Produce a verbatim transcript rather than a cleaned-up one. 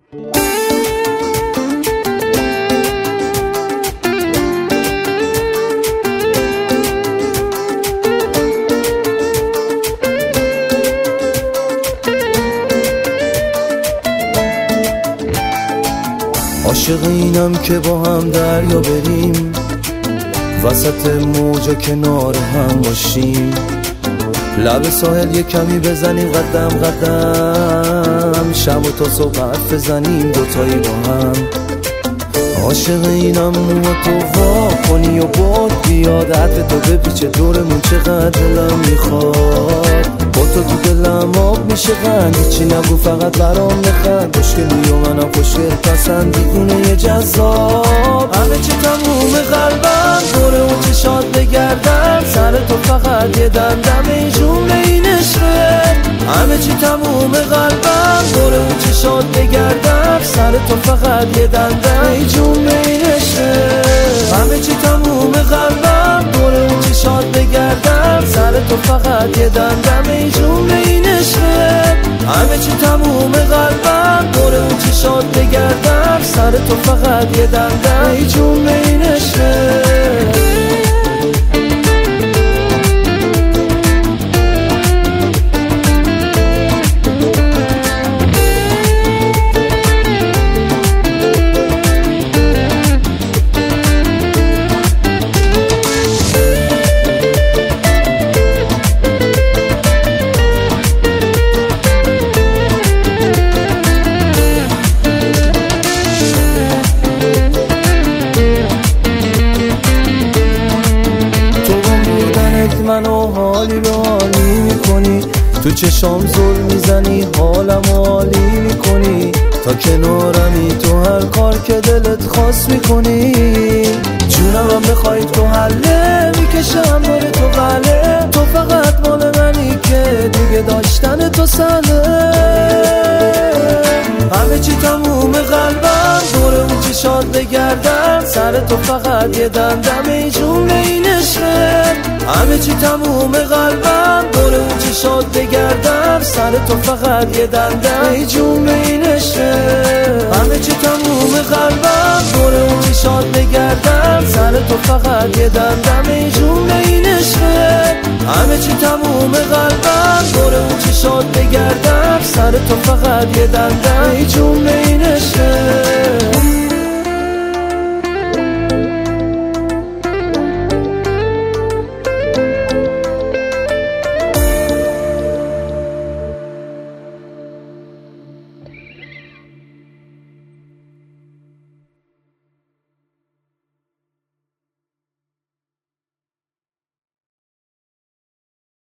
عاشق اینم که با هم دریا بریم، وسط موجا کنار هم باشیم، لب ساحل یه کمی بزنیم قدم قدم، شب و تا صبح حرف بزنیم دوتایی با هم. عاشق اینم موها تو وا کنی و باد بیاد، عطر تو بپیچه دورمون چقدر دلم میخواد، با تو تو دلم آب میشه قند، هیچی نگو فقط برام بخند، خوشگلی و منم خوشگل پسند، دیوونه یه جذاب، همه چی تموم قلبم دوره اون چشات بگردم، سر تو فقط یه دمدم این جمله این عشقه، همه چی تموم قلبم دوره اون چشات بگردم، سر تو فقط یه دمدم این جمله این عشقه، همه چی تموم قلبم دوره اون چشات بگردم، سر تو فقط یه دمدم این جمله این عشقه، همه چی تموم قلبم دوره اون چشات بگردم، سر تو فقط یه دمدم این جمله این عشقه. منو حالی به حالی میکنی، تو چشام زل میزنی حالم حالی میکنی، تا کنارمی تو هر کار که دلت خواست میکنی، جونم هم بخوای تو حله میکشم باره تو غله، تو فقط مال منی که دیگه داشتن تو سهله، همه چی تموم قلبم دوره اون چشات بگردم، سر تو فقط یه دمدم این جمله این عشقه، همه چی تموم قلبم دوره اون چشات بگردم، سر تو فقط یه دمدم این جمله این عشقه، همه چی تموم قلبم دوره اون چشات بگردم، سر تو فقط یه دمدم این جمله این عشقه، همه چی تموم قلبم دوره اون چشات بگردم، سر تو فقط یه دمدم این جمله این عشقه.